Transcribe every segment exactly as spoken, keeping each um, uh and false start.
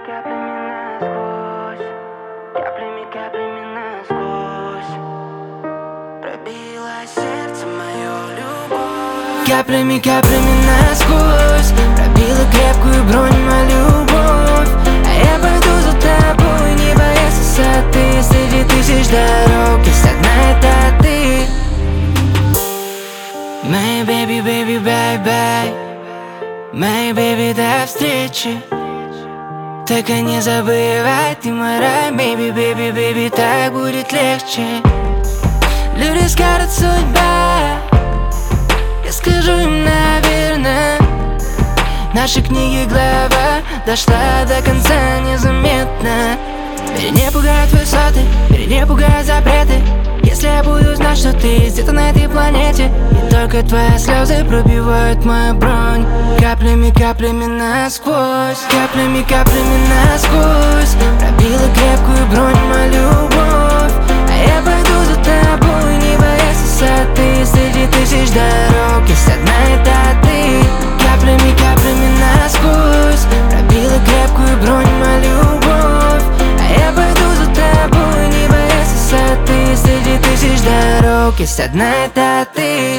каплями насквозь, каплями, каплями насквозь пробила сердце мое любовь. Каплями, каплями насквозь пробила крепкую бронь моя любовь. А я пойду за тобой, не боясь высоты. Среди тысяч дорог есть одна, это ты. Моя baby, baby, bye, bye. Моя baby, до встречи. Только не забывай, ты мой рай, baby, baby, baby, так будет легче. Люди скажут судьба, я скажу им, наверное. Наши книги глава дошла до конца незаметно. Меня не пугают высоты, меня не пугают запреты. Если я буду знать, что ты где-то на этой планете, и только твои слезы пробивают мою бронь. Каплями, каплями насквозь, каплями, каплями насквозь пробила крепкую бронь моя любовь. А я пойду за тобой, не боясь высоты. Среди тысяч дорог есть одна, это ты. Каплями, каплями насквозь пробила крепкую бронь моя любовь. А я пойду за тобой, не боясь высоты. Среди тысяч дорог есть одна, это ты.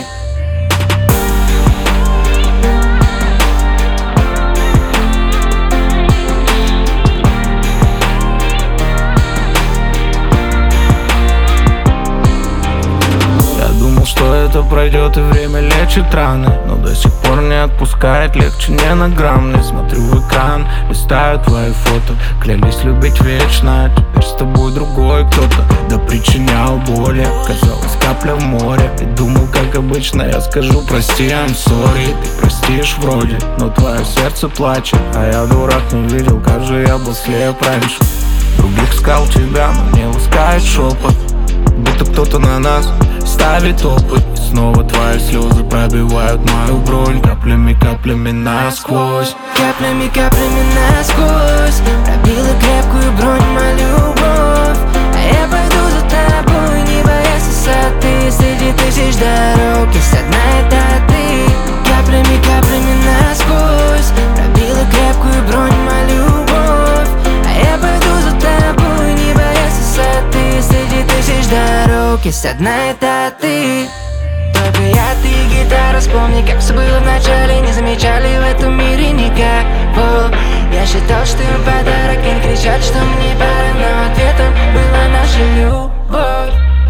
Что это пройдет и время лечит раны, но до сих пор не отпускает, легче не на грамм. Не смотрю в экран, листаю твои фото. Клялись любить вечно, а теперь с тобой другой кто-то. Да причинял боли, казалось капля в море. И думал, как обычно, я скажу прости, I'm sorry. Ты простишь вроде, но твое сердце плачет. А я дурак, не видел, как же я был слеп раньше. Других искал тебя, но не ласкает шепот, будто кто-то на нас ставит опыт. И снова твои слезы пробивают мою бронь. Каплями, каплями насквозь, каплями, каплями насквозь пробила крепкую бронь моя любовь. А я пойду за тобой, не боясь высоты. Среди тысяч дорог есть одна, это ты. Каплями, каплями насквозь пробила крепкую бронь моя любовь. А я пойду за тобой, не боясь высоты. Среди тысяч дорог есть одна, это ты. Только я, ты и гитара. Вспомни, как все было вначале. Не замечали в этом мире никого. Я считал, что им подарок, они кричат, что мне пора, но ответом была наша любовь.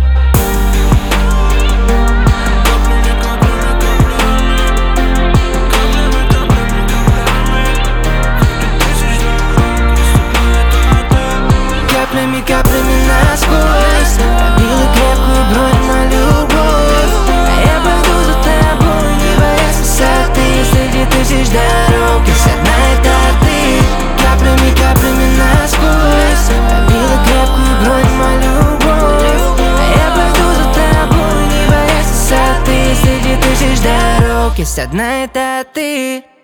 Каплями, каплями насквозь пробила крепкую бронь моя любовь. А я пойду за тобой, не боясь высоты. Среди тысяч дорог есть одна, это ты. Каплями, каплями насквозь пробила крепкую бронь моя любовь. А я пойду за тобой, не боясь высоты. Среди тысяч дорог есть одна, это ты.